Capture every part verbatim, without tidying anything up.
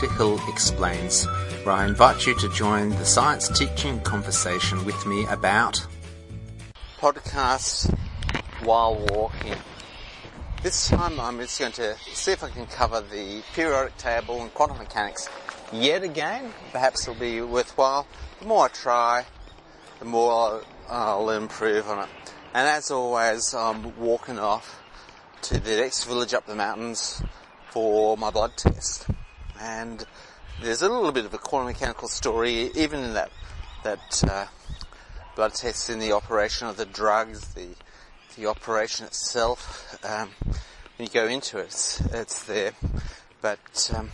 Doctor Hill Explains, where I invite you to join the science teaching conversation with me about podcasts while walking. This time I'm just going to see if I can cover the periodic table and quantum mechanics yet again. Perhaps it'll be worthwhile. The more I try, the more I'll improve on it. And as always, I'm walking off to the next village up the mountains for my blood test. And there's a little bit of a quantum mechanical story, even in that that uh, blood test, in the operation of the drugs, the the operation itself. Um, when you go into it, it's, it's there. But um,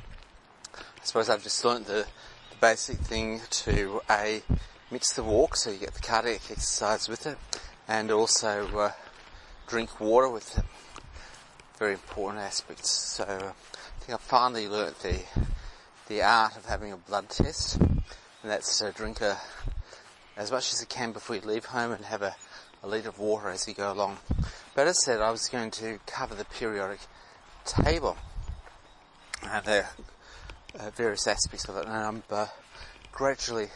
I suppose I've just learnt the, the basic thing to a mix the walk, so you get the cardiac exercise with it, and also uh, drink water with it. Very important aspects. So uh, I think I finally learnt the the art of having a blood test, and that's to drink a, as much as you can before you leave home, and have a, a litre of water as you go along. But as I said, I was going to cover the periodic table and the uh, various aspects of it, and I'm uh, gradually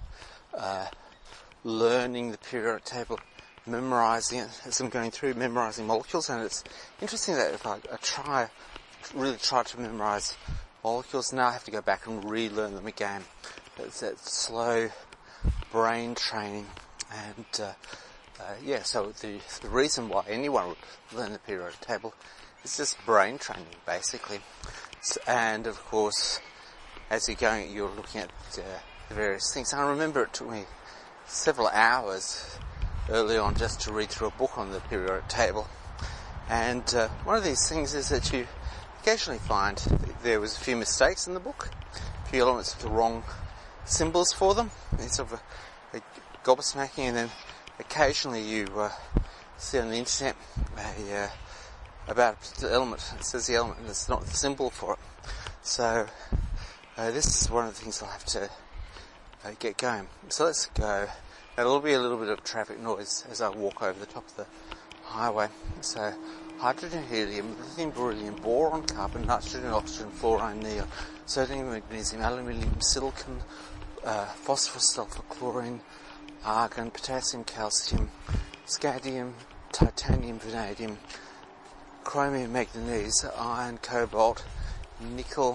uh, learning the periodic table, memorising it as I'm going through, memorising molecules. And it's interesting that if I, I try, really try to memorise molecules, now I have to go back and relearn them again. It's that slow brain training. And uh, uh, yeah, so the, the reason why anyone would learn the periodic table is just brain training, basically. So, and of course, as you're going, you're looking at uh, the various things. I remember it took me several hours early on just to read through a book on the periodic table. And uh, one of these things is that you occasionally find there was a few mistakes in the book, a few elements with the wrong symbols for them. It's sort of a, a gobsmacking, and then occasionally you uh, see on the internet a, uh, about a particular element. It says the element and it's not the symbol for it. So uh, this is one of the things I'll have to uh, get going. So let's go. Now, there'll be a little bit of traffic noise as I walk over the top of the highway. So, hydrogen, helium, lithium, beryllium, boron, carbon, nitrogen, oxygen, fluorine, neon, sodium, magnesium, aluminium, silicon, uh, phosphorus, sulfur, chlorine, argon, potassium, calcium, scandium, titanium, vanadium, chromium, manganese, iron, cobalt, nickel,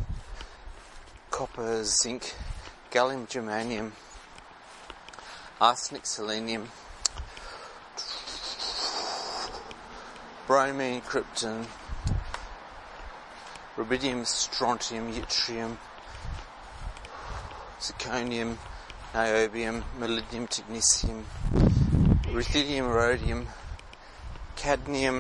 copper, zinc, gallium, germanium, arsenic, selenium, bromine, krypton, rubidium, strontium, yttrium, zirconium, niobium, molybdenum, technetium, ruthenium, rhodium, cadmium,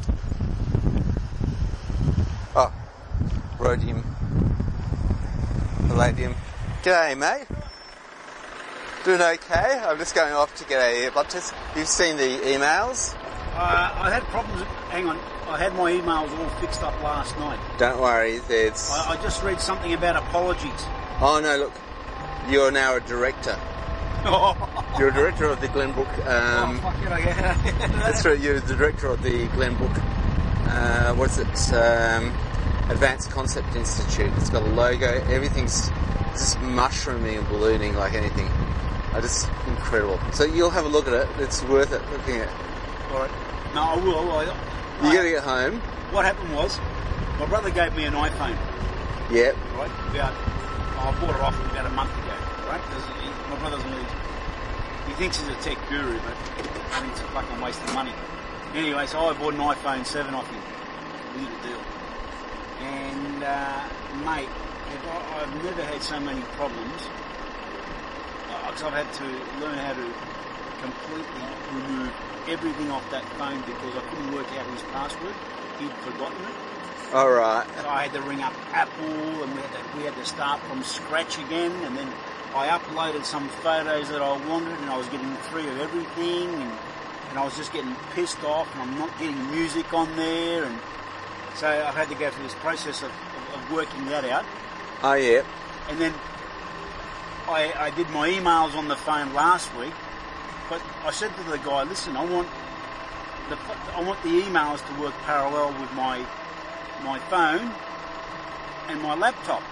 oh, rhodium, palladium. G'day, mate. Doing okay. I'm just going off to get a blood test. You've seen the emails? Uh, I had problems. Hang on. I had my emails all fixed up last night. Don't worry. There's... I, I just read something about apologies. Oh, no, look. You're now a director. You're a director of the Glenbrook... Um, oh, fuck it, I get it. That's right. You're the director of the Glenbrook... Uh, what's it? Um, Advanced Concept Institute. It's got a logo. Everything's just mushrooming and ballooning like anything. Oh, just incredible. So you'll have a look at it. It's worth it looking at. All right. No, I will. I, you got to get home. What happened was, my brother gave me an iPhone. Yep. Right. About, oh, I bought it off him about a month ago. Right. He, my brother's really, he thinks he's a tech guru, but I think it's a fucking waste of money. Anyway, so I bought an iPhone seven off him. Little deal. And uh, mate, if I, I've never had so many problems. Because I've had to learn how to completely remove everything off that phone because I couldn't work out his password. He'd forgotten it. All right. So I had to ring up Apple, and we had to, we had to start from scratch again. And then I uploaded some photos that I wanted, and I was getting free of everything, and, and I was just getting pissed off, and I'm not getting music on there, and so I've had to go through this process of, of, of working that out. Oh yeah. And then I, I did my emails on the phone last week, but I said to the guy, listen, I want the I want the emails to work parallel with my my phone, and my laptop.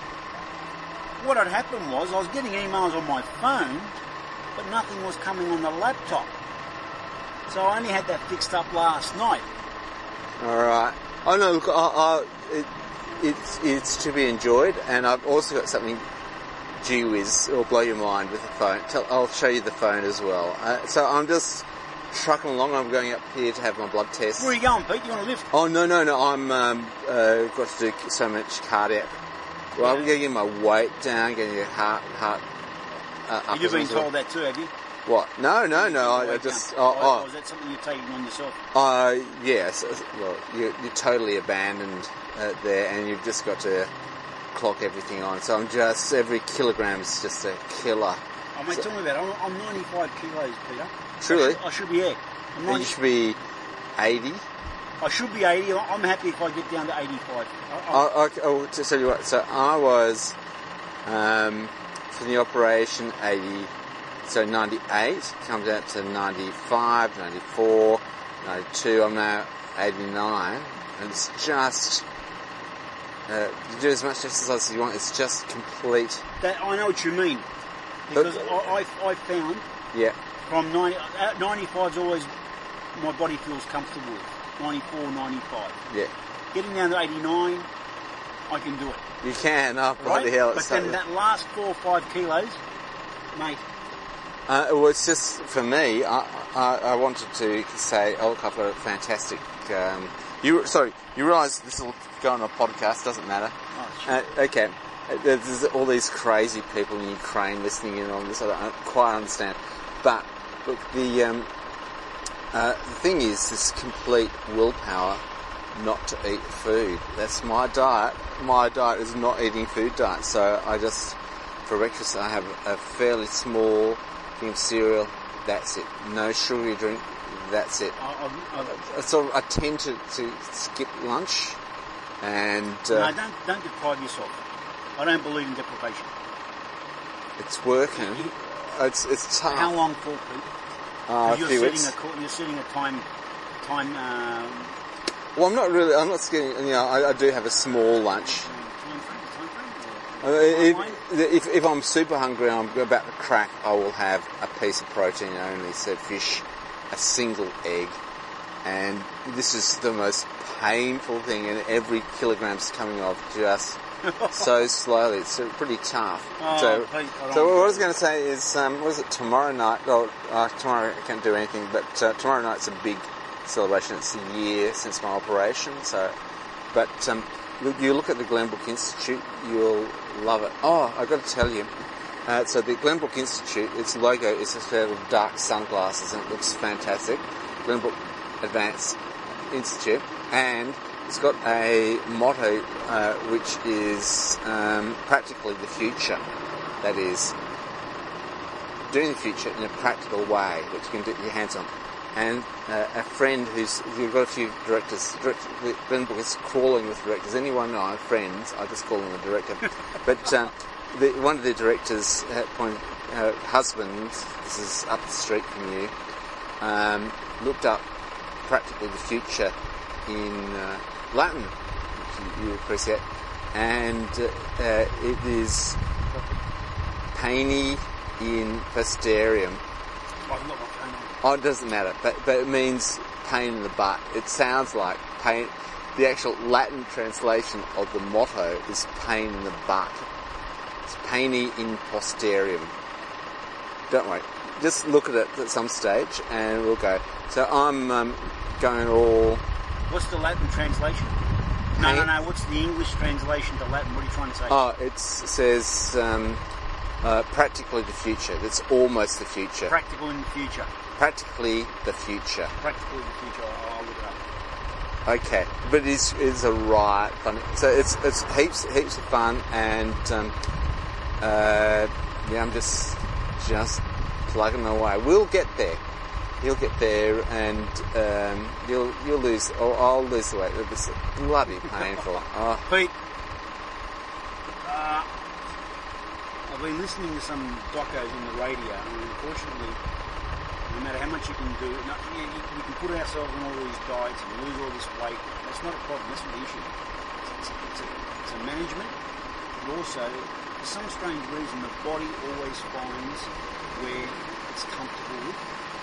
What had happened was I was getting emails on my phone, but nothing was coming on the laptop. So I only had that fixed up last night. All right. Oh no, look, I, I, it, it's it's to be enjoyed, and I've also got something. Gee whiz, it'll blow your mind with the phone. Tell, I'll show you the phone as well. Uh, so I'm just trucking along. I'm going up here to have my blood test. Where are you going, Pete? You want to lift? Oh no, no, no. I'm um, uh, got to do so much cardiac. Well, Yeah. I'm getting my weight down, getting your heart heart. Uh, up You've been as well. told that too, have you? What? No, no, no. I, I Weight just. down. Oh, Or is that something you're taking on yourself? oh. Uh, yes. Well, you're, you're totally abandoned uh, there, and you've just got to clock everything on. So I'm just every kilogram's just a killer. Oh, mate, So- tell me about it. I'm, I'm ninety-five kilos, Peter. Truly? I should, I should be, yeah. I'm And ninety, you should be eighty. I should be eighty. I'm happy if I get down to eighty-five. I, I, I, I, oh, to tell you what, so I was, um, for the operation, eighty, so ninety-eight, comes out to ninety-five, ninety-four, ninety-two, I'm now eighty-nine, and it's just, uh, you do as much exercise as you want, it's just complete, that, I know what you mean. Because I, I, I found yeah, from ninety, uh, ninety-five is always my body feels comfortable with. ninety-four, ninety-five. yeah, Getting down to eighty-nine, I can do it. you can, oh, Right? bloody hell, But it's then so, that last four or five kilos, mate, Uh, well, it's just, for me, I, I, I wanted to say, oh, look, I've got a fantastic, um, you, sorry, you realise this will go on a podcast, doesn't matter. oh, shit. Uh, okay, Uh, there's all these crazy people in Ukraine listening in on this, I don't quite understand. But, look, the, um, uh, the thing is, this complete willpower not to eat food. That's my diet. My diet is not eating food diet, so I just, for breakfast, I have a fairly small thing of cereal, that's it. No sugary drink, that's it. I, I, I, So I tend to, to skip lunch, and uh, no, don't, don't deprive yourself. I don't believe in deprivation. it's working. It's it's tough. How long for, Pete? Uh, a you're few setting weeks. a co- you're setting a time time um, Well, I'm not really. I'm not skipping. You know, I, I do have a small lunch. time frame, time frame. Uh, or if, timeline? if if I'm super hungry and I'm about to crack, I will have a piece of protein only. So fish, a single egg, and this is the most painful thing. And every kilogram's coming off just so slowly. It's uh, pretty tough. Oh, so, Pete, I don't so what I want was going to say is, um, what is it, tomorrow night? Oh, uh, tomorrow I can't do anything, but uh, tomorrow night's a big celebration. It's a year since my operation, so, but um, look, you look at the Glenbrook Institute, you'll love it. Oh, I've got to tell you, uh, so the Glenbrook Institute, its logo is a pair of dark sunglasses, and it looks fantastic. Glenbrook Advanced Institute, and it's got a motto uh, which is um, practically the future. That is, doing the future in a practical way that you can get your hands on. And uh, a friend who's, you've got a few directors, direct, Glenbrook is crawling with directors. Anyone know, I have friends, I just call them a director. But um, the, one of the directors, uh, point, uh, husband, this is up the street from you, um, looked up practically the future in uh, Latin, which you, you appreciate, and uh, uh, it is paini in posterium. I've got my phone on. Oh, it doesn't matter, but but it means pain in the butt. It sounds like pain. The actual Latin translation of the motto is pain in the butt. It's paini in posterium. Don't worry, just look at it at some stage, and we'll go. So I'm um, going all. What's the Latin translation? No, no, no. What's the English translation to Latin? What are you trying to say? Oh, it says um, uh, practically the future. That's almost the future. Practical in the future. Practically the future. Practically in the future. I'll, I'll look it up. Okay, but it's it's a right fun. So it's it's heaps heaps of fun, and um, uh, yeah, I'm just just plugging away. We'll get there. You'll get there, and um, you'll you'll lose. Or I'll lose the weight. It's bloody painful. Oh. Pete, uh, I've been listening to some docos on the radio, and unfortunately, no matter how much you can do, no, you, you can put ourselves on all these diets and lose all this weight. That's not a problem. That's not the issue. it's, it's, a, it's a management, but also, for some strange reason, the body always finds where it's comfortable with.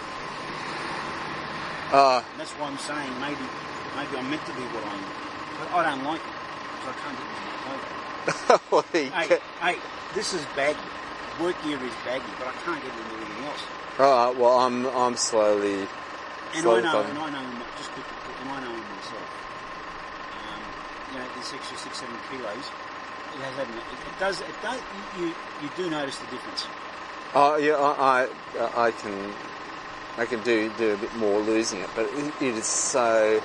Uh, and that's why I'm saying maybe maybe I'm meant to be what I am. But I don't like it, because I can't get into my clothing. well, he hey, ca- hey, this is baggy. Work gear is baggy, but I can't get into anything else. All right, well, I'm I'm slowly. And slowly I know, following. and I know, just quickly, and I know myself. Um, you know, this extra six, seven kilos, it has had, an, it, it does, it does, you, you do notice the difference. Oh yeah, I I, I can I can do do a bit more losing it, but it, it is so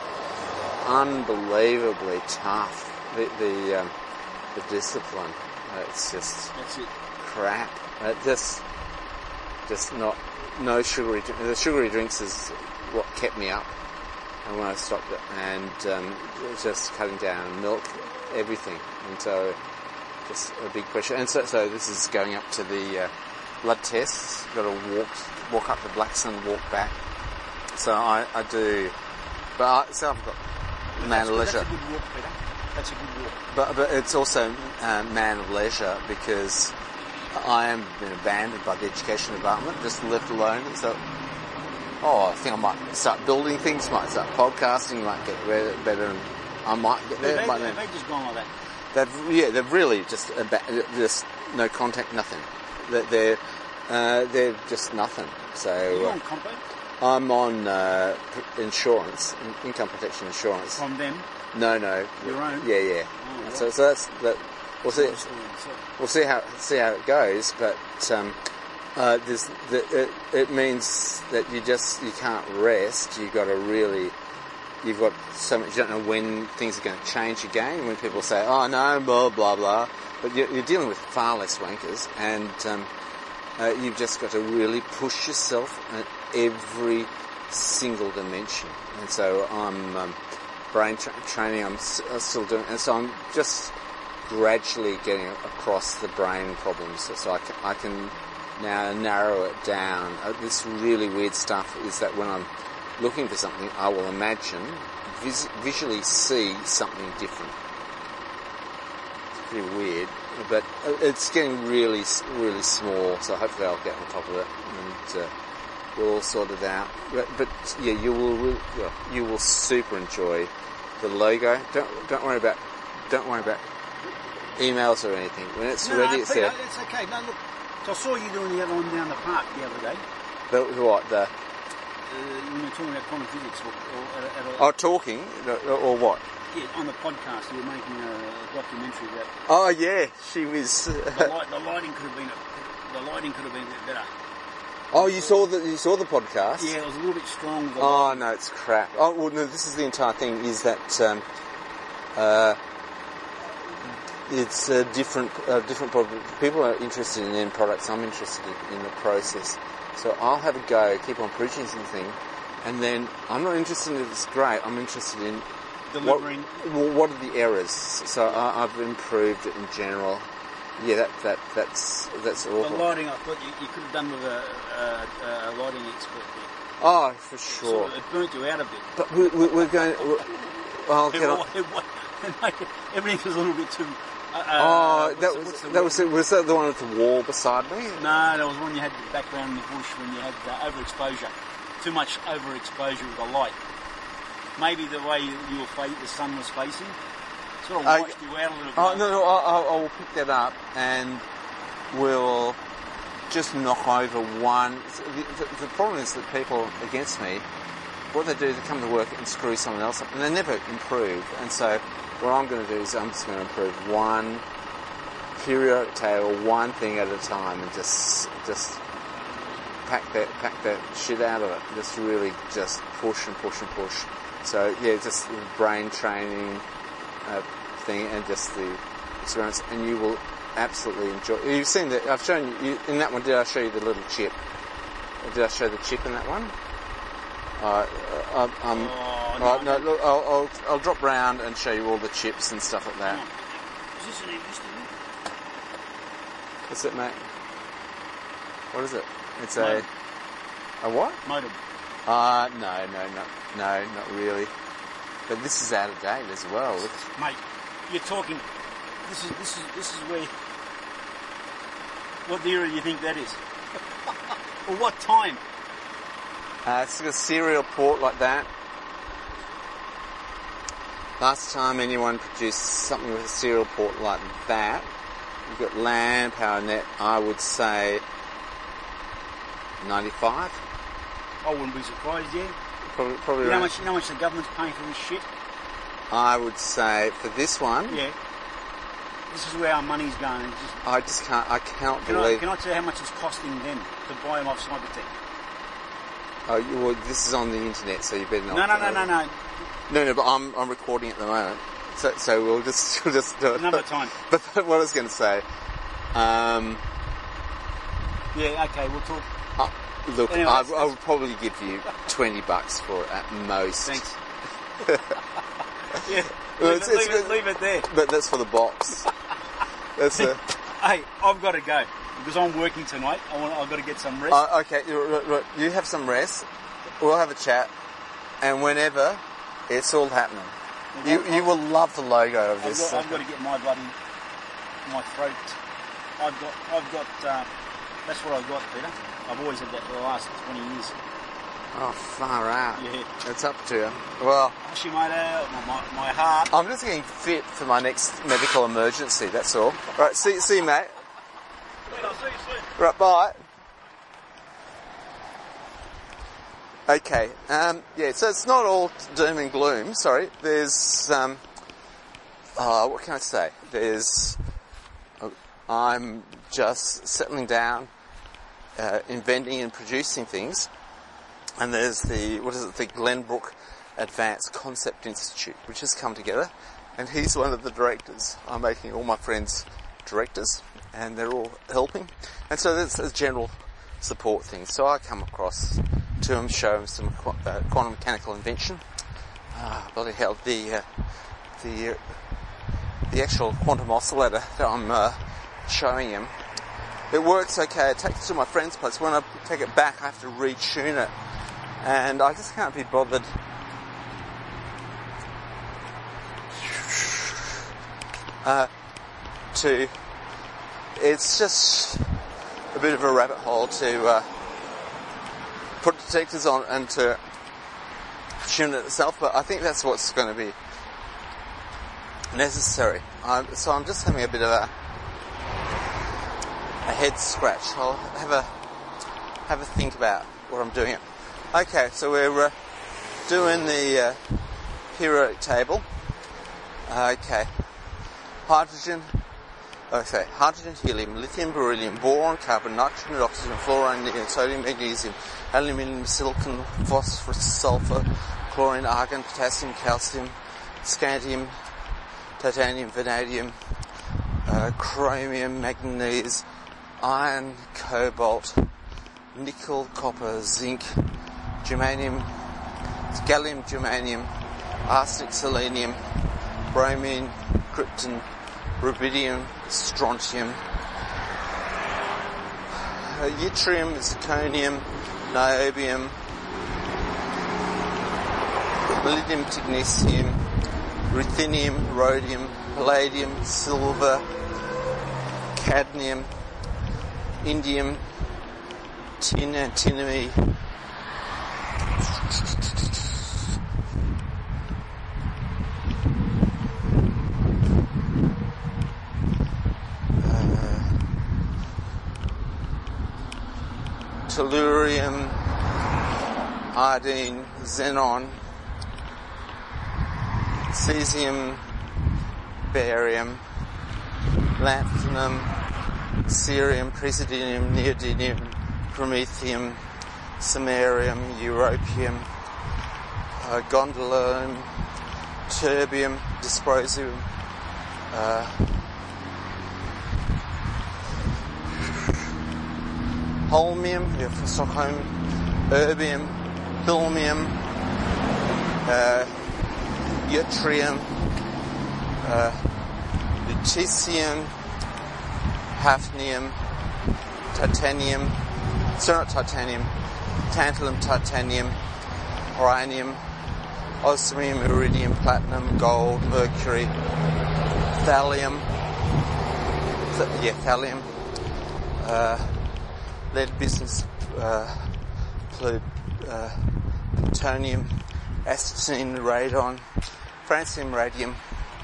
unbelievably tough. The the, um, the discipline, uh, it's just That's it. crap. Uh, just just not no sugary. The sugary drinks is what kept me up, and when I stopped it, and um, just cutting down on milk, everything, and so just a big pressure. And so, so this is going up to the uh, blood tests. Got to walk walk up to Blackson, walk back. So I, I do, but I, so I've got But man that's, of leisure. That's a good walk, Peter. That's a good walk. But but it's also uh, man of leisure because I am been abandoned by the education department, just left alone. And so, oh, I think I might start building things, might start podcasting, might get better, better and I might get there. They, by they, then. they've just gone like that. They've yeah, they've really just aba- just no contact, nothing. They're they're, uh, they're just nothing. Are you So on uh, compo I'm on uh, p- insurance, in- income protection insurance. from them? No, no, Your own? yeah, yeah. Oh, right. So so that's that. We'll see. So- We'll see how see how it goes, but um, uh, there's the, it, it means that you just you can't rest. You've got to really, you've got so much. You don't know when things are going to change again. When people say, "Oh no, blah blah blah," but you're, you're dealing with far less wankers, and um, uh, you've just got to really push yourself at every single dimension. And so I'm um, brain tra- training. I'm s- uh, still doing, and so I'm just gradually getting across the brain problems, so I can, I can now narrow it down. Uh, this really weird stuff is that when I'm looking for something, I will imagine, vis- visually see something different. It's pretty weird, but it's getting really, really small, so hopefully I'll get on top of it and uh, we'll all sort it out. But, but yeah, you will, you will super enjoy the logo. Don't don't worry about don't worry about emails or anything. When it's No, ready, no, it's Peter, there. it's okay. No, look. So I saw you doing the other one down the park the other day. The, the what? The Uh, when you were talking about quantum physics, or, or at, at a, oh, talking or, or what? yeah, on the podcast, you were making a documentary that Oh yeah, she was. the, light, the lighting could have been a, the lighting could have been a bit better. oh, you saw the you saw the podcast? Yeah, it was a little bit strong. With the Oh lighting. no, it's crap. Oh well, no. This is the entire thing. Is that um, uh, it's a different, uh, different product. People are interested in end products. I'm interested in, in the process. So I'll have a go, keep on preaching something, and then I'm not interested in it's great. I'm interested in delivering. What, well, what are the errors? So I, I've improved it in general. Yeah, that that that's that's The awful. lighting, I thought you, you could have done with a, a, a lighting expert there. Oh, for It sure. sort of, it burnt you out a bit. But we, we, we're going. We're, well, It, can I, wa- it, wa- it made it, everything was a little bit too. Uh, uh, oh, what's that the- was what's the that word? was it. Was that the one with the wall beside me? No, there was one you had the background in the bush when you had uh, overexposure. Too much overexposure with the light. Maybe the way you, you were fa- the sun was facing sort of Uh, washed you out a little bit. Oh no, no, I, I, I will pick that up and we'll just knock over one. The, the, the problem is that people against me, what they do is they come to work and screw someone else up, and they never improve. And so, what I'm going to do is I'm just going to improve one periodic table, one thing at a time, and just just pack that pack that shit out of it. Just really just push and push and push. So yeah, just the brain training uh, thing and just the experience, and you will absolutely enjoy. You've seen that. I've shown you, you in that one. Did I show you the little chip? Did I show the chip in that one? Uh, uh, um, Oh, uh, no, no, look, I'll, I'll I'll drop round and show you all the chips and stuff like that. Is this an existing one? What's it, mate? What is it? It's Modem. a a what? Modem. Uh no, no, no, no, not really. But this is out of date as well. Look. Mate, you're talking. This is this is this is where. What era do you think that is? Or what time? Uh, it's a serial port like that. Last time anyone produced something with a serial port like that, you've got Land Power Net, I would say ninety-five. I wouldn't be surprised, yeah. Probably, probably you know how around. much, you know how much the government's paying for this shit? I would say for this one, Yeah. This is where our money's going. It's just, I just can't, I cannot can, I, believe. can I tell you how much it's costing them to buy them off Cybertech? Oh, you, well, this is on the internet, so you better not. No, no, no, no, no. No, no, but I'm I'm recording at the moment, so so we'll just we'll just do it Another time. But, but what I was going to say, um, Yeah, okay, we'll talk. uh, look, Anyway, I, that's- I would probably give you twenty bucks for it at most. Thanks. yeah, Well, leave, it's- it, it's leave, it, good. leave it there. But that's for the box. That's a. Hey, I've got to go because I'm working tonight. I want, I've got to get some rest. Uh, okay, you, you- you have some rest. We'll have a chat, and whenever it's all happening, you you will love the logo of I've this. got, I've got to get my bloody my throat. I've got I've got uh, that's what I've got, Peter. I've always had that for the last twenty years. Oh, far out. Yeah. It's up to you. Well, Actually, mate, uh, my, my, my heart. I'm just getting fit for my next medical emergency, that's all. Right, see, see you, mate. Wait, I'll see you soon. Right, bye. Okay, um, yeah, so it's not all doom and gloom, sorry. There's, um, uh, what can I say? There's, uh, I'm just settling down, uh, inventing and producing things. And there's the, what is it, the Glenbrook Advanced Concept Institute, which has come together. And he's one of the directors. I'm making all my friends directors, and they're all helping. And so there's a general support thing. So I come across to him, show him some qu- uh, quantum mechanical invention. Ah, bloody hell, the, uh, the, uh, the actual quantum oscillator that I'm uh, showing him. It works okay. I take it to my friend's place. When I take it back, I have to retune it. And I just can't be bothered uh, to... It's just a bit of a rabbit hole to uh, put detectors on and to tune it itself, but I think that's what's going to be necessary. Um, so I'm just having a bit of a, a head scratch. I'll have a have a think about what I'm doing. Okay, so we're uh, doing the uh, periodic table. Okay, hydrogen, okay, hydrogen, helium, lithium, beryllium, boron, carbon, nitrogen, oxygen, fluorine, neon, sodium, magnesium, aluminium, silicon, phosphorus, sulfur, chlorine, argon, potassium, calcium, scandium, titanium, vanadium, uh, chromium, manganese, iron, cobalt, nickel, copper, zinc, germanium, gallium, germanium, arsenic, selenium, bromine, krypton, rubidium, strontium, uh, yttrium, zirconium, niobium, molybdenum, technetium, ruthenium, rhodium, palladium, silver, cadmium, indium, tin, antimony, uh, tellurium, iodine, xenon, cesium, barium, lanthanum, cerium, praseodymium, neodymium, promethium, samarium, europium, uh, gondolin, terbium, dysprosium, uh, holmium, yeah, from Stockholm, erbium, filmium, uh, yttrium, uh, lutetium, hafnium, titanium, sorry not titanium, tantalum, titanium, uranium, osmium, iridium, platinum, gold, mercury, thallium, th- yeah, thallium, uh, lead, bismuth, uh, plu- uh, plutonium, astatine, radon, francium, radium,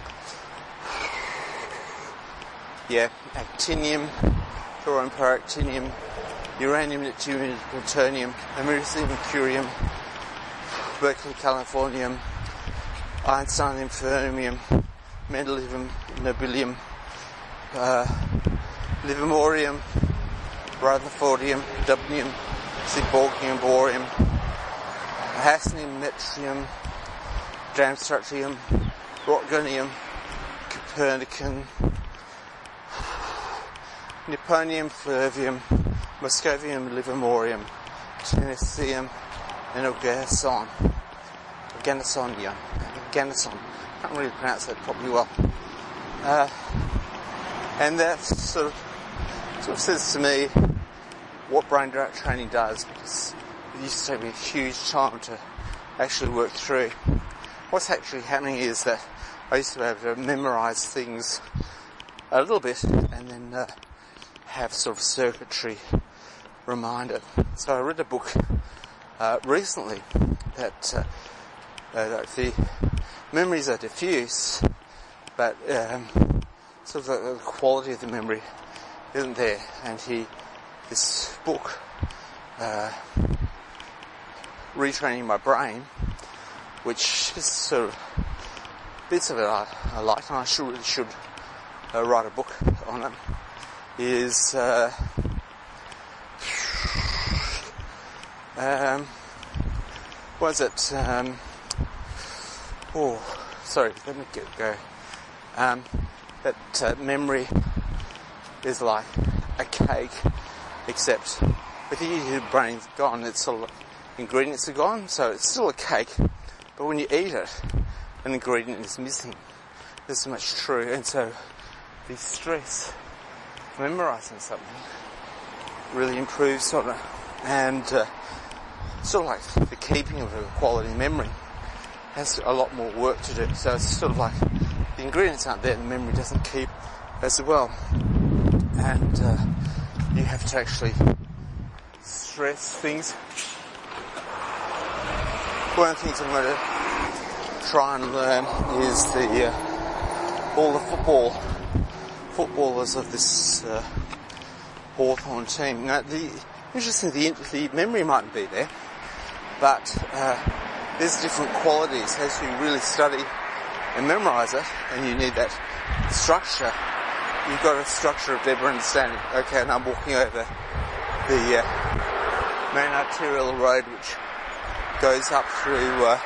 yeah, actinium, thorium, peractinium, uranium, neptunium, plutonium, americium, curium, Berkeley, californium, Einsteinium, fermium, mendelevium, nobelium, uh, livermorium, rutherfordium, dubnium, seaborgium, borium, hafnium, metrium, dramstrutium, rotgonium, copernican, nipponium, flavium, moscovium, livermorium, tenesium, and orgason. Organosonia. Organoson. Can't really pronounce that properly well. Uh, and that sort of, sort of says to me what brain training does, because it used to take me a huge time to actually work through. What's actually happening is that I used to be able to memorise things a little bit and then uh, have sort of circuitry reminder. So I read a book uh, recently that uh, uh, the memories are diffuse, but um, sort of the, the quality of the memory isn't there. And he, this book, uh, Retraining My Brain, which is sort of bits of it I, I like, and I should really should uh, write a book on it, is uh, um, what is it? Um, oh, sorry, let me get go. Um, that uh, memory is like a cake, except with your brain's gone, it's sort of ingredients are gone, so it's still a cake, but when you eat it, an ingredient is missing. This is much true, and so the stress of memorising something really improves sort of, and uh, sort of like the keeping of a quality memory has a lot more work to do. So it's sort of like the ingredients aren't there, the memory doesn't keep as well, and uh, you have to actually stress things. One of the things I'm going to try and learn is the uh, all the football footballers of this uh, Hawthorn team. Now, the interesting, the, the memory mightn't be there, but uh, there's different qualities as you really study and memorise it, and you need that structure. You've got a structure of deeper understanding. Okay, and I'm walking over the uh, main arterial road, which goes up through uh,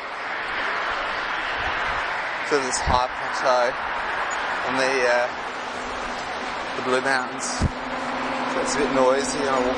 to this high plateau on the uh, the Blue Mountains. So it's a bit noisy, and I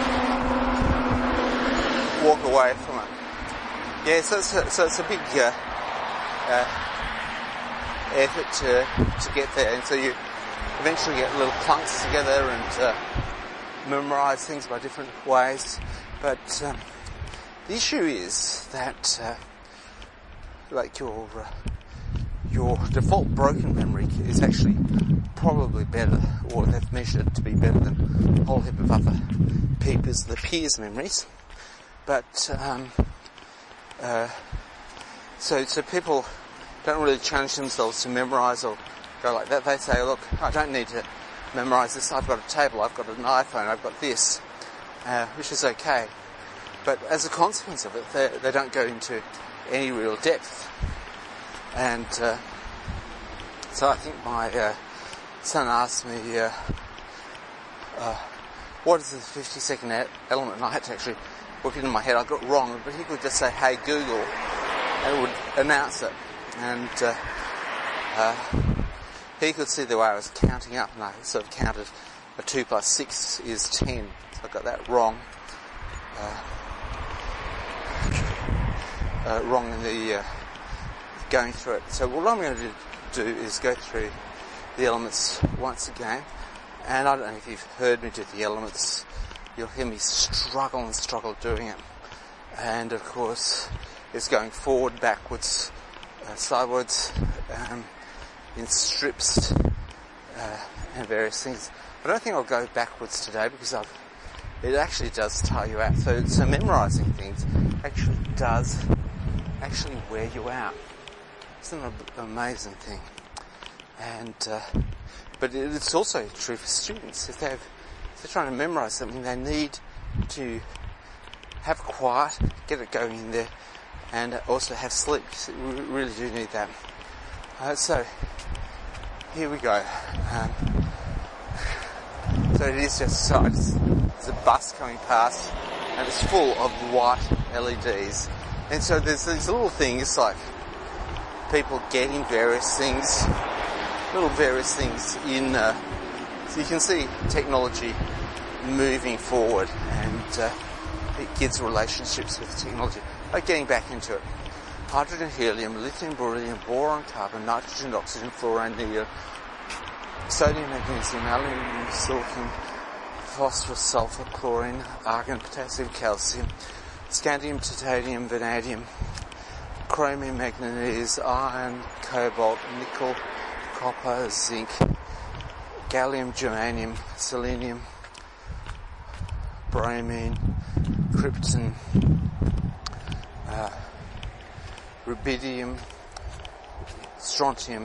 walk, walk away from it. Yeah, so it's a, so it's a big uh, uh, effort to to get there, and so you eventually get little clunks together and uh, memorise things by different ways. But um, the issue is that, uh, like your uh, your default broken memory is actually probably better, or they've measured to be better than a whole heap of other people's, the peers' memories. But um, uh, so so people don't really challenge themselves to memorise or go like that. They say, look, I don't need to memorise this. I've got a table, I've got an iPhone, I've got this, uh, which is okay. But as a consequence of it, they, they don't go into any real depth. And uh, so I think my uh, son asked me, uh, uh, what is the fifty second element? And I had to actually work it in my head. I got it wrong, but he could just say, hey Google, and it would announce it. And uh, uh, he could see the way I was counting up, and I sort of counted a two plus six is ten. So I got that wrong. Uh, Uh, wrong in the uh, going through it. So what I'm going to do is go through the elements once again, and I don't know if you've heard me do the elements, you'll hear me struggle and struggle doing it, and of course it's going forward, backwards, uh, sideways, um, in strips uh, and various things. I don't think I'll go backwards today because I've, it actually does tire you out. So, so memorising things actually does actually wear you out. It's an amazing thing. And uh, but it's also true for students. If, they've, if they're trying to memorise something, they need to have quiet, get it going in there, and also have sleep. So we really do need that. Uh, so here we go. Um, so it is just so it's, it's a bus coming past, and it's full of white L E Ds. And so there's these little things like people getting various things, little various things in. Uh, so you can see technology moving forward, and uh, it gives relationships with technology. Like getting back into it. Hydrogen, helium, lithium, beryllium, boron, carbon, nitrogen, oxygen, fluorine, neon, sodium, magnesium, aluminium, silicon, phosphorus, sulfur, chlorine, argon, potassium, calcium, scandium, titanium, vanadium, chromium, manganese, iron, cobalt, nickel, copper, zinc, gallium, germanium, selenium, bromine, krypton, uh, rubidium, strontium,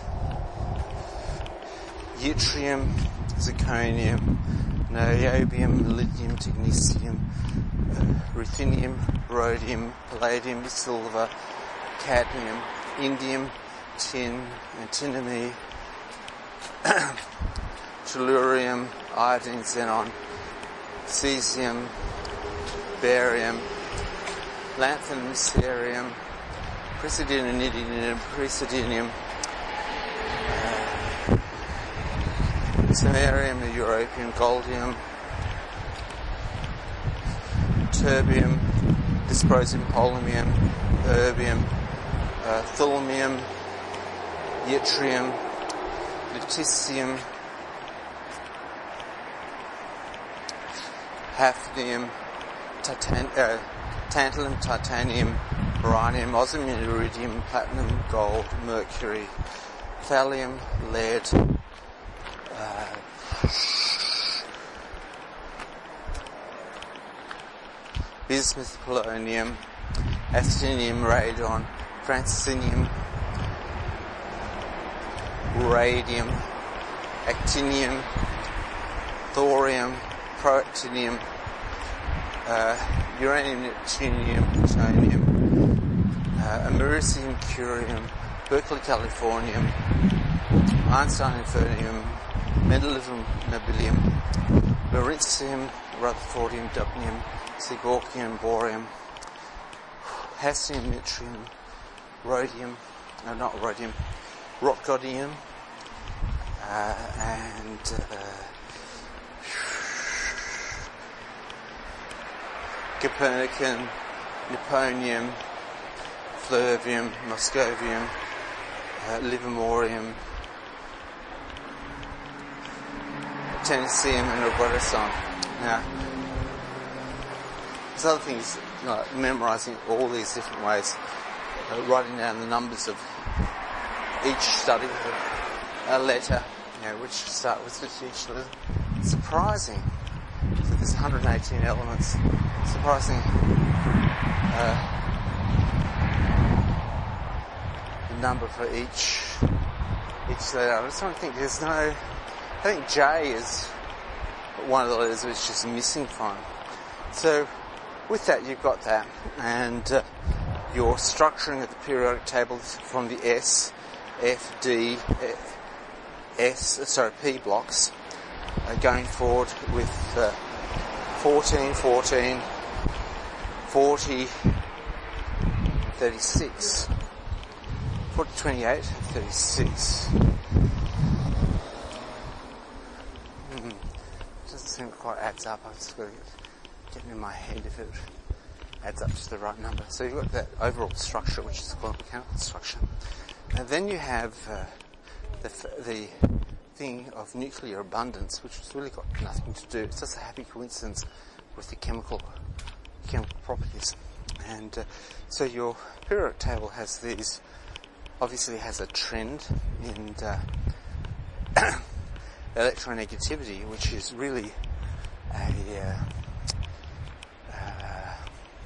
yttrium, zirconium, niobium, lithium, technetium, uh, ruthenium, rhodium, palladium, silver, cadmium, indium, tin, antimony, tellurium, iodine, xenon, cesium, barium, lanthanum, cerium, praseodymium, praseodymium, uh, samarium, europium, goldium, terbium, dysprosium, polonium, erbium, uh, thulium, yttrium, lutetium, hafnium, titan, uh, tantalum, titanium, uranium, osmium, iridium, platinum, gold, mercury, thallium, lead, uh, bismuth, polonium, actinium, radon, francinium, radium, actinium, thorium, proactinium, uh, uranium, neptunium, plutonium, uh, americium, curium, Berkeley, californium, Einstein, infernum, mendelevium, nobelium, lawrencium, rutherfordium, dubnium, seaborgium, bohrium, hafnium, yttrium, rhodium, no, not rhodium, rotgodium, uh, and uh, Copernican, Nipponium, Flervium, Moscovium, uh, Livermorium, Tennessee and Robotism. Now, there's other things, you know, like memorising all these different ways, uh, writing down the numbers of each study, a letter, you know, which to start with each letter. Surprising. So there's one hundred eighteen elements. Surprising. Uh, the number for each each letter. I just don't think there's no. I think J is one of the letters which is missing from. So with that, you've got that, and uh, your structuring of the periodic table from the S, F, D, S, sorry, P blocks, uh, going forward with uh, fourteen, fourteen, forty, thirty-six, forty, twenty-eight, thirty-six. Mm-hmm. Doesn't seem it quite adds up. I've just got to get, get in my head if it adds up to the right number. So you've got that overall structure, which is called mechanical structure. And then you have uh, the, the thing of nuclear abundance, which has really got nothing to do. It's just a happy coincidence with the chemical chemical properties. And uh, so your periodic table has these obviously has a trend in uh, electronegativity, which is really a uh, uh,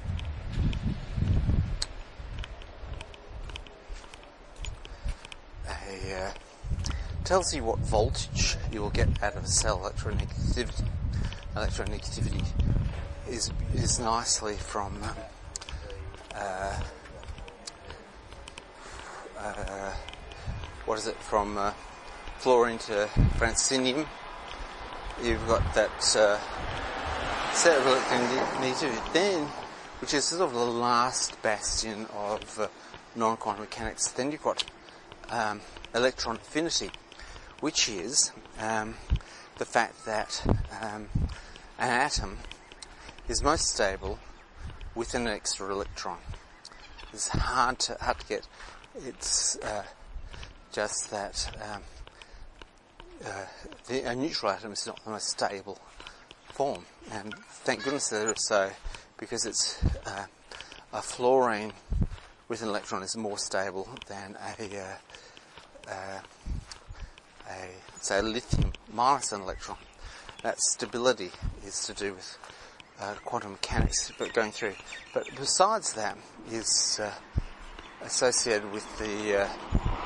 a uh, tells you what voltage you will get out of a cell. Electronegativity, electronegativity is is nicely from um, uh, uh, what is it from uh, fluorine to francinium. You've got that uh, set of electronegativity then, which is sort of the last bastion of uh, non-quantum mechanics. Then you've got um, electron affinity, which is um, the fact that um, an atom is most stable with an extra electron. It's hard to hard to get. It's uh, just that um, uh, the, a neutral atom is not the most stable form, and thank goodness that it is so, because it's uh, a fluorine with an electron is more stable than a uh, uh, a say a lithium minus an electron. That stability is to do with uh, quantum mechanics, but going through. But besides that, is uh, associated with the uh,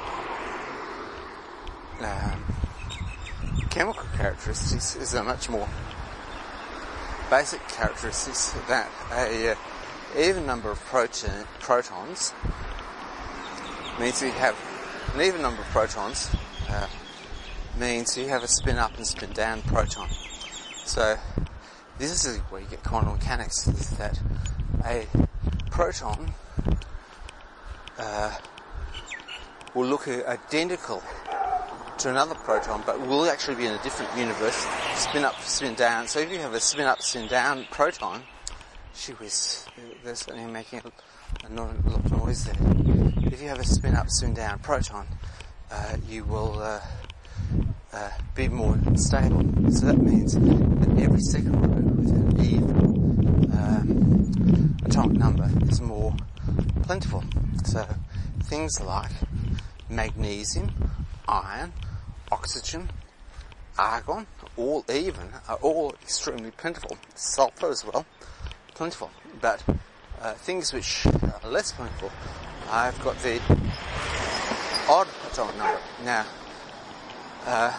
um, chemical characteristics is a much more basic characteristics that a uh, even number of protein, protons means you have an even number of protons uh, means you have a spin up and spin down proton. So this is where you get quantum mechanics, is that a proton uh, will look identical to another proton, but will actually be in a different universe, spin up, spin down. So if you have a spin up, spin down proton, gee whiz, there's something making a, a lot of noise there. If you have a spin up, spin down proton, uh, you will uh, uh, be more stable. So that means that every second row with an even um, atomic number is more plentiful. So things like magnesium, iron, oxygen, argon, all even, are all extremely plentiful. Sulfur as well, plentiful. But uh, things which are less plentiful, I've got the odd atomic number. Now, uh,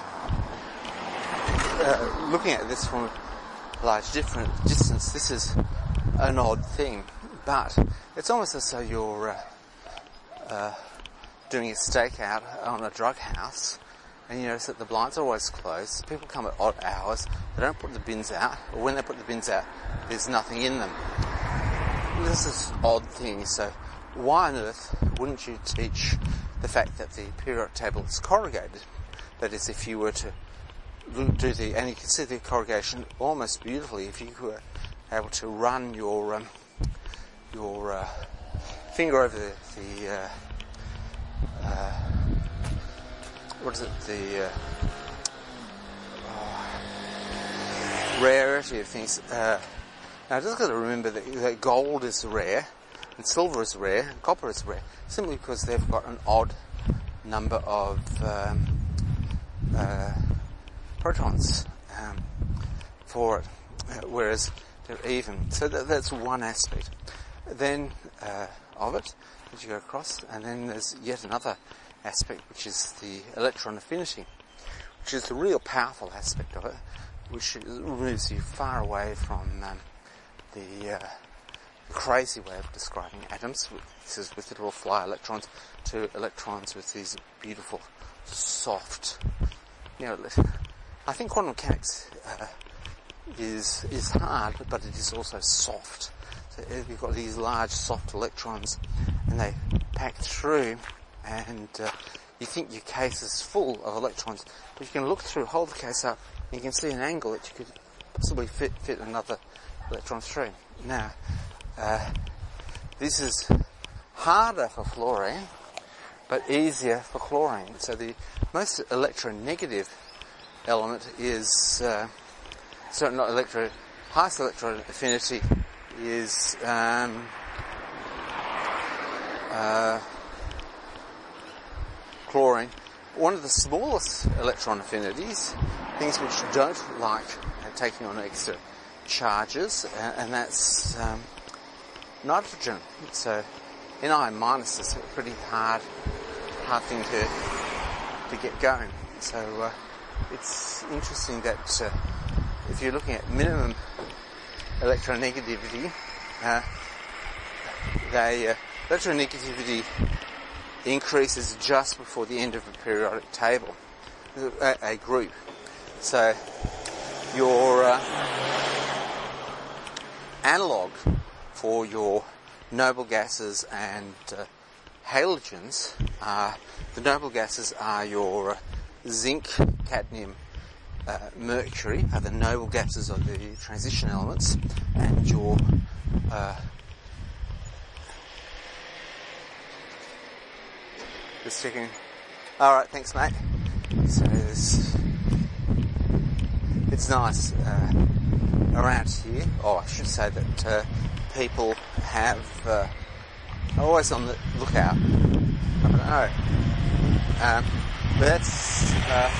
uh, looking at this from a large different distance, this is an odd thing, but it's almost as though you're uh, uh, doing a stakeout on a drug house, and you notice that the blinds are always closed. People come at odd hours. They don't put the bins out, or when they put the bins out, there's nothing in them. This is odd thing. So why on earth wouldn't you teach the fact that the periodic table is corrugated? That is, if you were to do the, and you can see the corrugation almost beautifully, if you were able to run your um, your uh, finger over the, the uh, uh, what is it, the uh, oh, rarity of things. Uh, now, just got to remember that, that gold is rare, and silver is rare, and copper is rare, simply because they've got an odd number of um, uh, protons um, for it, uh, whereas they're even. So that, that's one aspect. Then uh, of it that you go across, and then there's yet another aspect, which is the electron affinity, which is the real powerful aspect of it, which moves you far away from um, the, uh, the crazy way of describing atoms. This is with little fly electrons to electrons with these beautiful, soft, you know, I think quantum mechanics uh, is is hard, but it is also soft. So you've got these large, soft electrons, and they pack through, and uh, you think your case is full of electrons, but you can look through, hold the case up, and you can see an angle that you could possibly fit fit another electron through. Now, uh, this is harder for fluorine, but easier for chlorine. So the most electronegative element is, uh, certainly not electro, highest electron affinity is, um, uh, chlorine. One of the smallest electron affinities, things which don't like uh, taking on extra charges, uh, and that's um, nitrogen. So Ni minus is a pretty hard, hard thing to to get going. So uh, it's interesting that uh, if you're looking at minimum electronegativity, uh, they uh, electronegativity increases just before the end of a periodic table, a, a group. So your uh, analogue for your noble gases and uh, halogens are, the noble gases are your uh, zinc, cadmium, uh, mercury, are the noble gases of the transition elements, and your uh, just checking. Alright, thanks mate. So it's, it's nice uh, around here. Oh, I should say that uh, people have uh, are always on the lookout. I don't know. Um, but that's uh,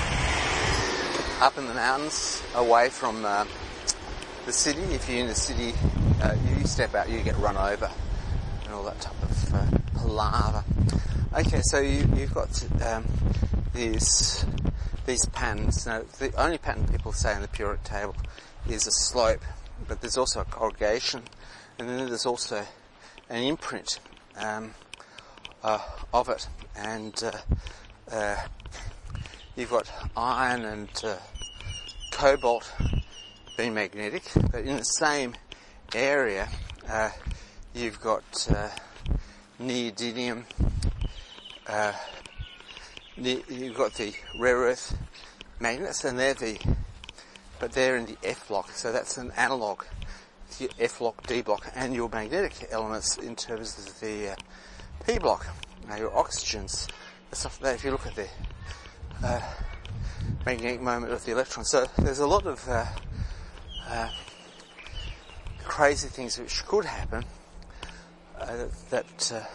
up in the mountains, away from uh, the city. If you're in the city, uh, you step out, you get run over, and all that type of uh, palaver. Okay, so you, you've got um, these these patterns. Now, the only pattern people say in the periodic table is a slope, but there's also a corrugation, and then there's also an imprint um, uh, of it. And uh, uh, you've got iron and uh, cobalt being magnetic, but in the same area, uh, you've got uh, neodymium. Uh, the, you've got the rare earth magnets, and they're the, but they're in the F block, so that's an analogue to your F block, D block, and your magnetic elements in terms of the uh, P block. Now your oxygens, the stuff that if you look at the uh, magnetic moment of the electron, so there's a lot of uh, uh, crazy things which could happen uh, that. Uh,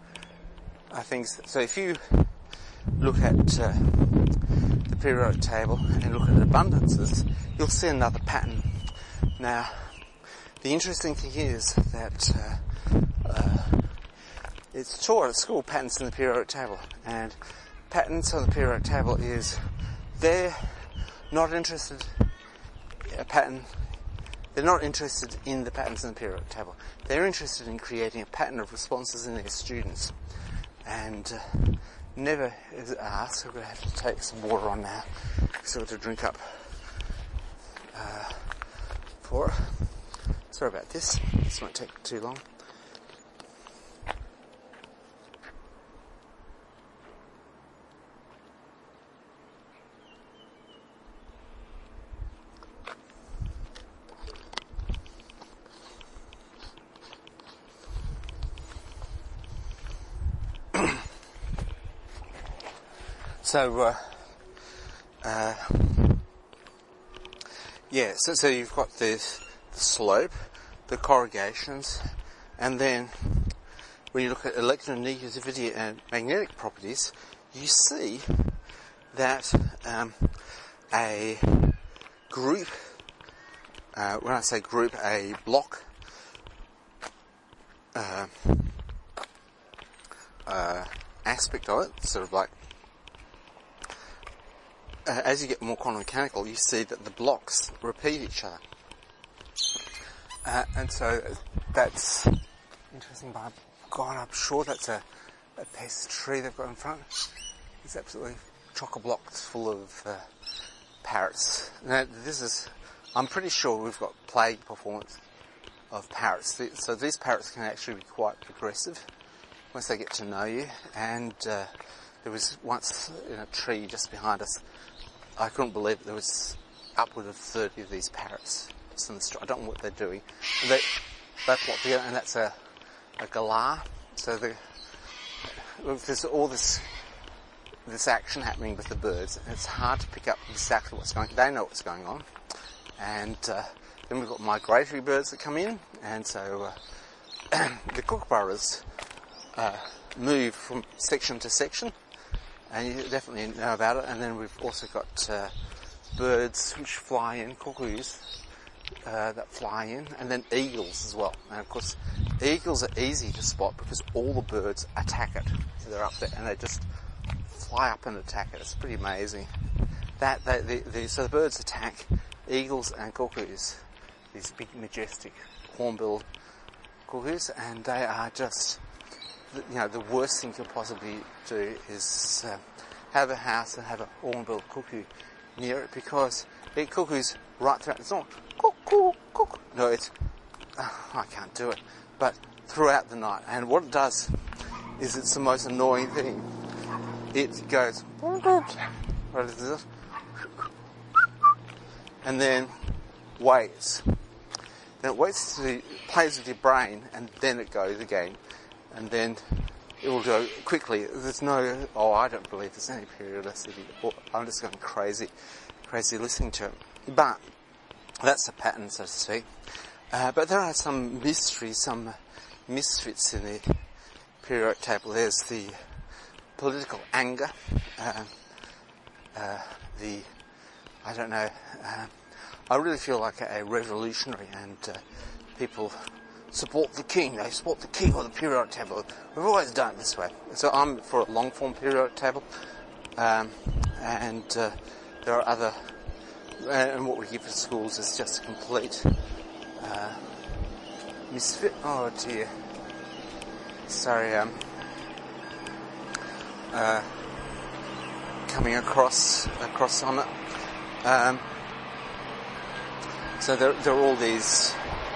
I think so. If you look at uh, the periodic table and look at abundances, you'll see another pattern. Now, the interesting thing is that uh, uh, it's taught at school, patterns in the periodic table, and patterns on the periodic table is they're not interested in a pattern. They're not interested in the patterns in the periodic table. They're interested in creating a pattern of responses in their students. And uh, never is asked. I'm going to have to take some water on now because I've got to drink up uh, for it. Sorry about this. This won't take too long. So, uh, uh, yeah, so, so you've got the, the slope, the corrugations, and then when you look at electronegativity and magnetic properties, you see that um, a group, uh, when I say group, a block, uh, uh, aspect of it, sort of like, Uh, as you get more quantum mechanical, you see that the blocks repeat each other. Uh, and so that's interesting, but God, I'm sure that's a, a piece of tree they've got in front. It's absolutely chock-a-blocks full of uh, parrots. Now, this is, I'm pretty sure we've got plague performance of parrots. So these parrots can actually be quite aggressive once they get to know you. And uh, there was once in a tree just behind us, I couldn't believe it, there was upward of thirty of these parrots just in the street. I don't know what they're doing. They, they plot together, and that's a, a galah. So the, there's all this this action happening with the birds, and it's hard to pick up exactly what's going on. They know what's going on. And uh, then we've got migratory birds that come in, and so uh, the kookaburras uh, move from section to section. and you definitely know about it. And then we've also got uh, birds which fly in, cuckoos uh, that fly in, and then eagles as well. And of course, eagles are easy to spot because all the birds attack it. They're up there and they just fly up and attack it. It's pretty amazing. That they, the, the, so the birds attack eagles and cuckoos, these big majestic hornbill cuckoos, and they are just, you know, the worst thing you could possibly do is uh, have a house and have a hornbill cuckoo near it, because it cuckoos right throughout. It's not cuckoo, cuckoo. No, it's, uh, I can't do it, but throughout the night. And what it does is, it's the most annoying thing. It goes, what is this? And then waits. Then it waits to it plays with your brain, and then it goes again. And then it will go quickly. There's no, oh, I don't believe there's any periodicity. I'm just going crazy, crazy listening to it. But that's the pattern, so to speak. Uh, but there are some mysteries, some misfits in the periodic table. There's the political anger, uh, uh, the, I don't know, uh, I really feel like a, a revolutionary, and uh, people support the king, they support the king or the periodic table. We've always done it this way. So I'm for a long form periodic table, um, and uh, there are other, and what we give to schools is just a complete uh, misfit. Oh dear. Sorry, um, uh, coming across, across on it. Um, so there, there are all these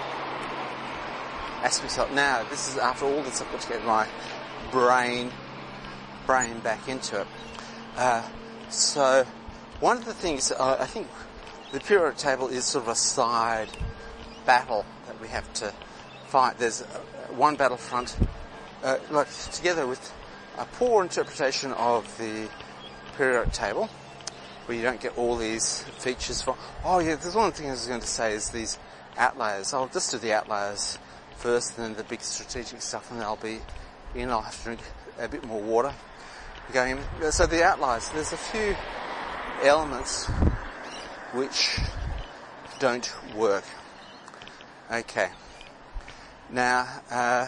aspects of it. Now, this is after all this, I've got to get my brain, brain back into it. Uh, so, one of the things, uh, I think the periodic table is sort of a side battle that we have to fight. There's uh, one battlefront, uh, like together with a poor interpretation of the periodic table, where you don't get all these features from. Oh yeah, there's one thing I was going to say is these outliers. I'll just do the outliers first, and then the big strategic stuff, and I'll be in. I'll have to drink a bit more water. Going in. So the outliers, there's a few elements which don't work. Okay. Now, uh,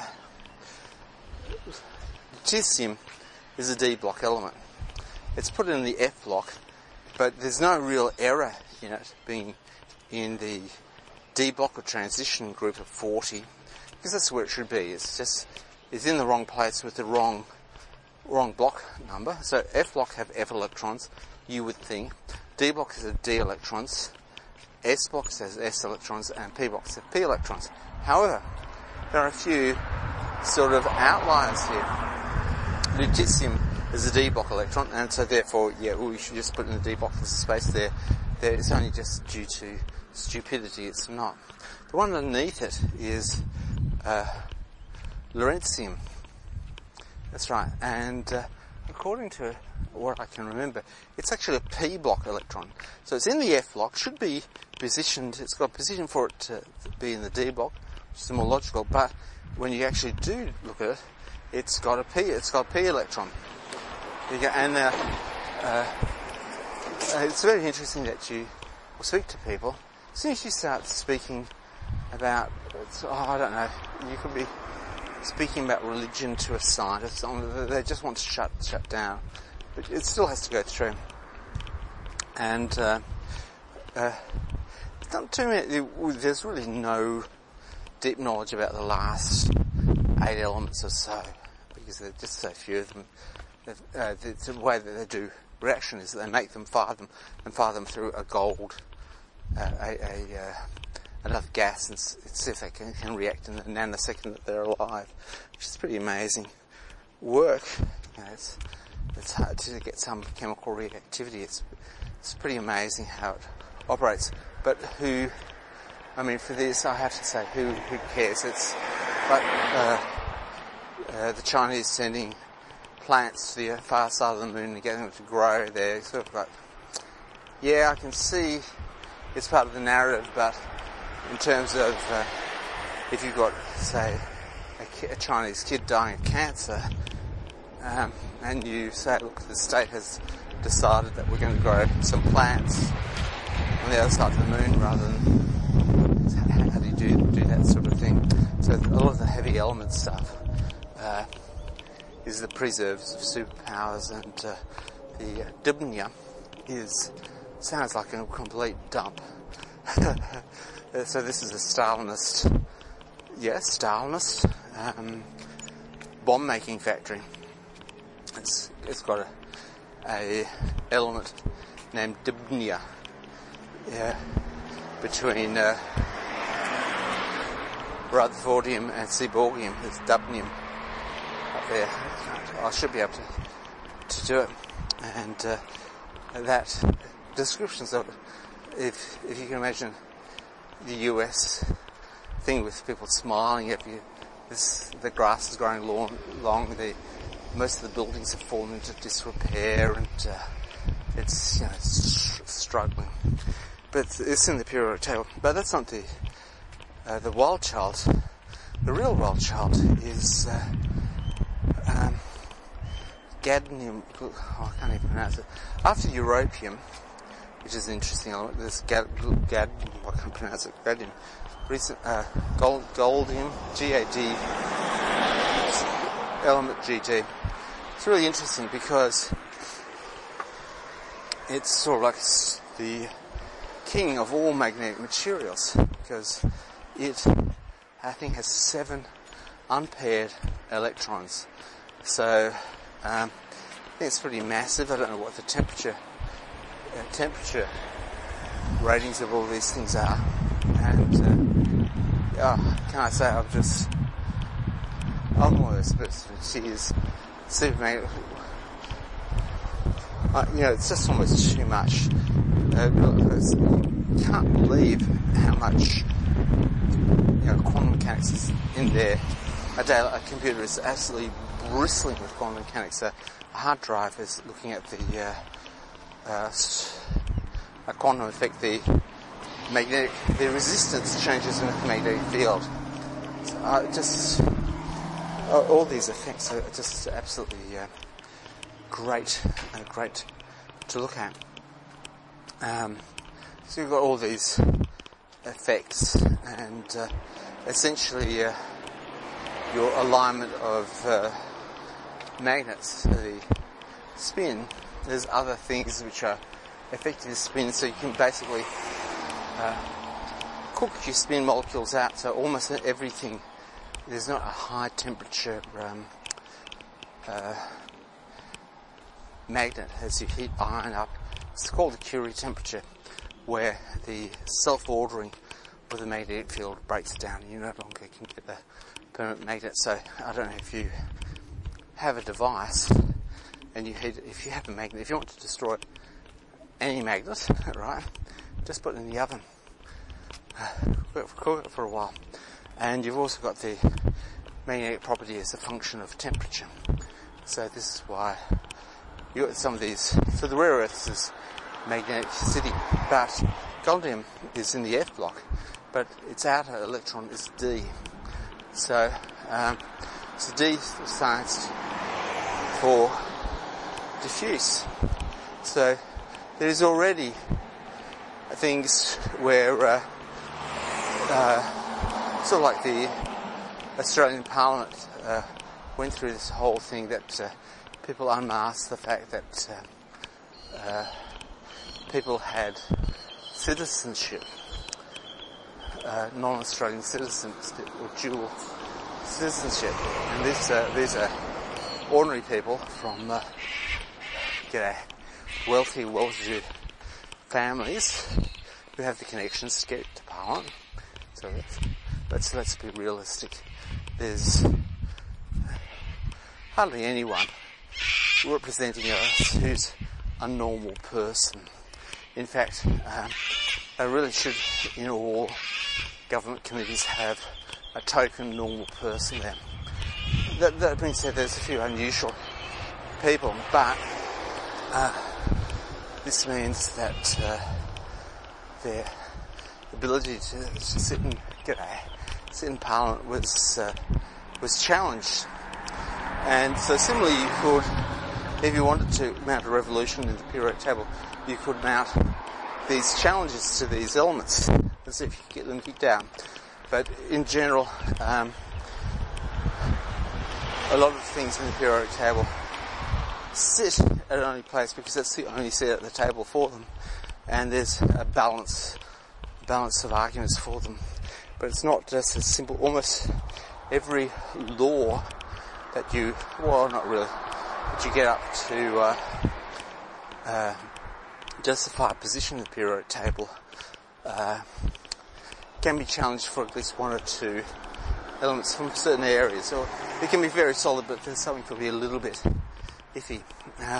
lutetium is a D block element. It's put in the F block, but there's no real error in it being in the D block or transition group of forty, because that's where it should be. It's just, it's in the wrong place with the wrong wrong block number. So F block have F electrons, you would think. D block has D electrons, S block has S electrons, and P block has P electrons. However, there are a few sort of outliers here. Lutetium is a D block electron, and so therefore, yeah, well, we should just put in the D block. There's a space there. There, it's only just due to stupidity. It's not. The one underneath it is uh, lawrencium. That's right. And uh, according to what I can remember, it's actually a P block electron. So it's in the F block. Should be positioned. It's got a position for it to be in the D block, which is more logical. But when you actually do look at it, it's got a P. It's got a P electron. There you go. And uh, uh, it's very interesting that you will speak to people. As soon as you start speaking about, oh, I don't know, you could be speaking about religion to a scientist. They just want to shut shut down, but it still has to go through. And uh, uh, not too many. There's really no deep knowledge about the last eight elements or so, because there's just so few of them. Uh, the, the way that they do reaction is that they make them, fire them, and fire them through a gold, uh, a, a uh, another gas, and see if they can, can react in the nanosecond that they're alive, which is pretty amazing work. You know, it's it's hard to get some chemical reactivity. It's it's pretty amazing how it operates. But who, I mean, for this, I have to say, who who cares? It's like uh, uh, the Chinese sending plants to the far side of the moon and getting them to grow there. Sort of like, yeah, I can see it's part of the narrative, but in terms of uh, if you've got, say, a, ki- a Chinese kid dying of cancer, um, and you say, look, the state has decided that we're going to grow some plants on the other side of the moon rather than, how do you do, do that sort of thing? So a lot of the heavy element stuff uh, is the preserves of superpowers, and uh, the uh, Dubnya is, sounds like a complete dump. So this is a Stalinist, yes, Stalinist um, bomb-making factory. It's it's got a, a element named Dubnya, yeah, between uh, Rutherfordium and Seaborgium. It's Dubnium up there. I should be able to to do it, and uh, that descriptions of it. If if you can imagine the U S thing with people smiling at you, this, the grass is growing long, long. The most of the buildings have fallen into disrepair, and uh, it's you know it's struggling. But it's in the periodic table. But that's not the uh, the wild child. The real wild child is uh, um, gadnium. Oh, I can't even pronounce it. After europium, which is an interesting element. There's gad, gad I can't pronounce it. Gadium, recent uh, gold, goldium, G A D element G T. It's really interesting because it's sort of like the king of all magnetic materials, because it, I think, has seven unpaired electrons. So um, I think it's pretty massive. I don't know what the temperature uh, temperature ratings of all these things are, and uh, oh, can I say I'm just I'm one of those persons. She is super magnetic. Uh, you know, it's just almost too much. Uh, you can't believe how much, you know, quantum mechanics is in there. A, day, a computer is absolutely bristling with quantum mechanics. A, a hard drive is looking at the uh, uh, a quantum effect, the magnetic, the resistance changes in the magnetic field. So, uh, just uh, all these effects are just absolutely uh, great, uh, great to look at. Um, so you've got all these effects, and uh, essentially uh, your alignment of uh, magnets, the spin. There's other things which are affecting the spin, so you can basically uh, cook your spin molecules out. So almost everything, there's not a high temperature um, uh, magnet as you heat iron up. It's called the Curie temperature, where the self-ordering of the magnetic field breaks down and you no longer can get the permanent magnet. So I don't know if you have a device and you heat it, if you have a magnet, if you want to destroy any magnet, right, just put it in the oven, cook it for a while. And you've also got the magnetic property as a function of temperature. So this is why you got some of these. So the rare earths is magneticity, but goldium is in the F block, but its outer electron is D. So, um, so D stands for diffuse. So there is already things where, uh, uh, sort of like the Australian Parliament uh, went through this whole thing that uh, people unmasked the fact that uh, uh, people had citizenship, uh, non-Australian citizens or dual citizenship, and these uh, these are ordinary people from uh, g'day, wealthy, well-to-do families who have the connections to get to Parliament. So let's let's, let's be realistic. There's hardly anyone representing us who's a normal person. In fact, um, they really should, in all government committees, have a token normal person there. That, that being said, there's a few unusual people, but uh, this means that uh, their ability to, to sit in g'day, sit in Parliament was uh, was challenged, And so similarly you could, if you wanted to mount a revolution in the periodic table, you could mount these challenges to these elements and see if you could get them kicked out. But in general, um, a lot of things in the periodic table sit at an only place because that's the only set at the table for them, and there's a balance, balance of arguments for them. But it's not just as simple. Almost every law that you, well, not really, but you get up to uh, uh, justify a position in the periodic table uh, can be challenged for at least one or two elements from certain areas. Or it can be very solid, but there's something could be a little bit iffy. Uh,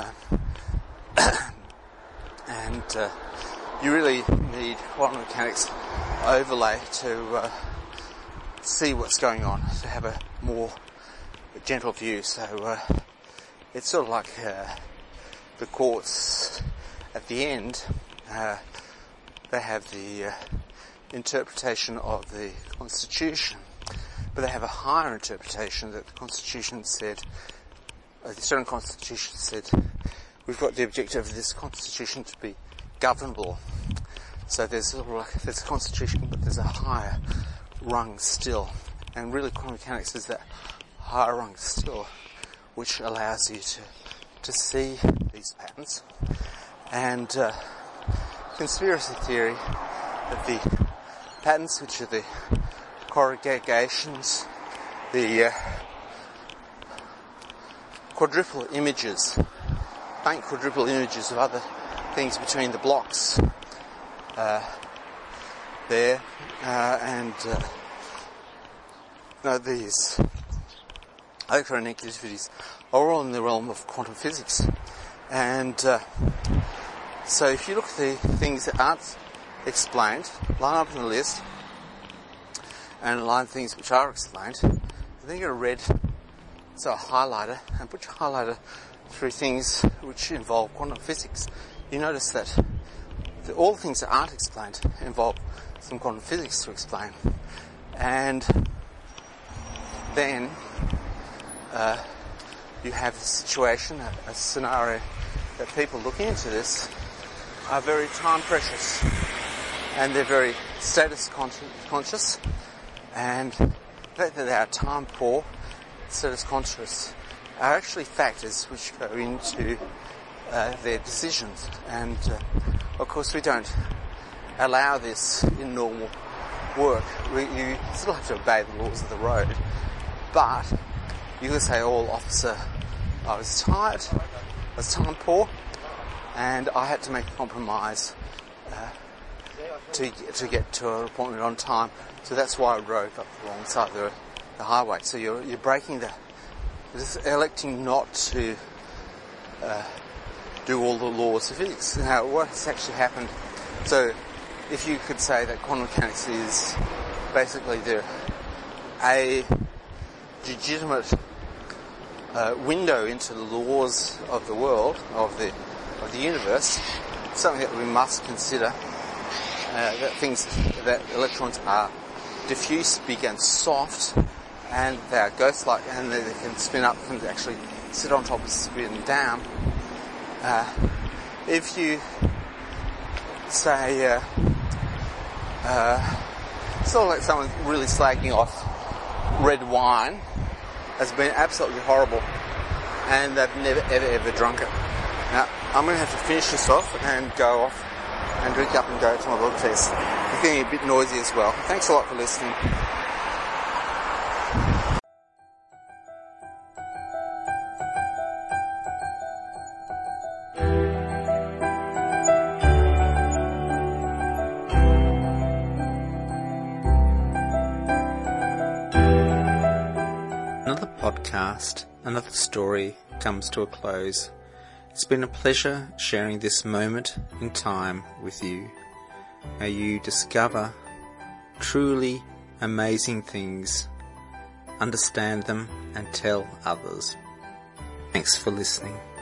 and uh, you really need quantum mechanics overlay to uh, see what's going on, to have a more gentle view. So uh, it's sort of like uh, the courts at the end. Uh, they have the uh, interpretation of the Constitution, but they have a higher interpretation that the Constitution said, uh, the Australian Constitution said, we've got the objective of this Constitution to be governable. So there's sort of like, there's a Constitution, but there's a higher rung still. And really quantum mechanics is that higher rung still, which allows you to, to see these patterns. And uh, conspiracy theory of the patterns, which are the corrugations, the uh, quadruple images, faint quadruple images of other things between the blocks uh, there, uh, and uh, no, these electronegativities are all in the realm of quantum physics. And uh, so if you look at the things that aren't explained, line up in the list, and line things which are explained, then get a red, so a highlighter, and put your highlighter through things which involve quantum physics. You notice that the, all the things that aren't explained involve some quantum physics to explain. And then uh, you have a situation, a, a scenario that people looking into this are very time precious, and they're very status con- conscious, and the fact that they are time poor, status conscious, are actually factors which go into uh, their decisions. And uh, of course we don't allow this in normal work. We, you still have to obey the laws of the road, but you can say, oh, officer, I was tired, I was time poor, and I had to make a compromise uh, to to get to an appointment on time. So that's why I drove up the wrong side of the, the highway. So you're you're breaking the, just electing not to uh, do all the laws of physics. Now, what's actually happened? So, if you could say that quantum mechanics is basically the a legitimate uh, window into the laws of the world, of the of the universe, something that we must consider. Uh, that things that electrons are diffuse, big, and soft, and they are ghost-like, and they, they can spin up and actually sit on top and spin down. Uh, if you say, uh, uh, sort of like someone really slagging off red wine has been absolutely horrible, and they've never ever ever drunk it. Now, I'm going to have to finish this off and go off and drink up and go to my dog test. It's getting a bit noisy as well. Thanks a lot for listening. Another podcast, another story comes to a close. It's been a pleasure sharing this moment in time with you. May you discover truly amazing things, understand them, and tell others. Thanks for listening.